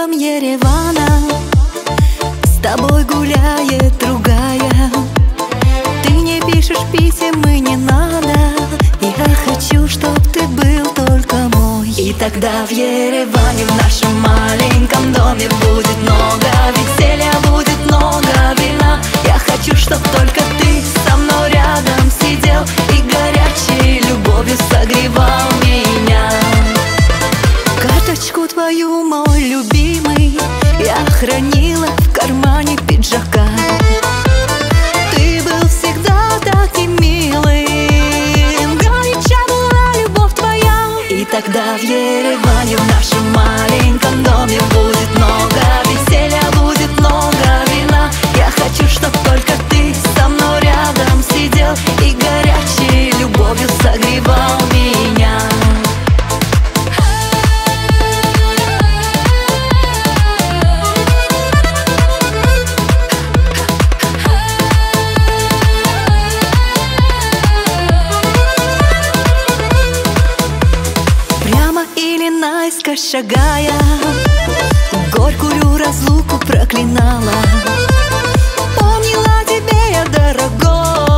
улицам Еревана с тобой гуляет другая. Ты не пишешь писем и не надо. Я хочу, чтоб ты был только мой. И тогда в Ереване, в нашем маленьком доме, будет много веселья, будет много вина. Я хочу, чтоб только ты со мной рядом сидел и горячей любовью согревал меня. Карточку твою, мой любимый, я хранила в кармане пиджака. Ты был всегда таким милым, горяча была любовь твоя. И тогда в Ереване, в нашем маленьком доме, будет много веселья, будет много вина. Я хочу, чтоб только ты со мной рядом сидел и горячей любовью согревал меня. Или наискось шагая, горькую разлуку проклинала. Помнила тебе я, дорогой,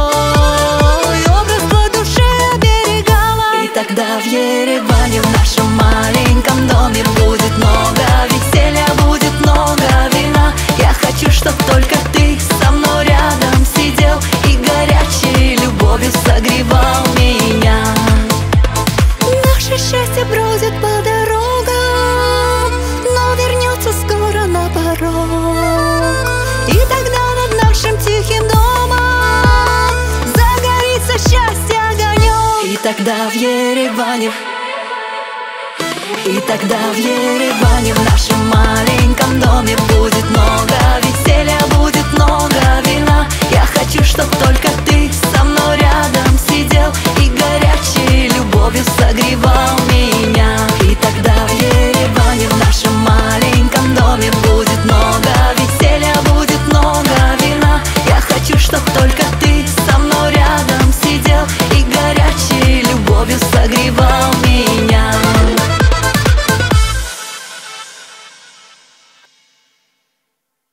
образ твой душе оберегала. И тогда в Ереване, в нашем маленьком доме, будет много веселья, будет много вина. Я хочу, чтоб только ты со мной рядом сидел и горячей любовью согревал меня. Наше счастье бродит по дорогам, но вернется скоро на порог. И тогда над нашим тихим домом загорится счастье огонек. И тогда в Ереване, в нашем маленьком доме, будет много веселья, будет много вина. Я хочу, чтоб только ты со мной рядом сидел и горячей любовью согревал меня. И тогда в Ереване, в нашем маленьком доме, будет много веселья, будет много вина. Я хочу, чтоб только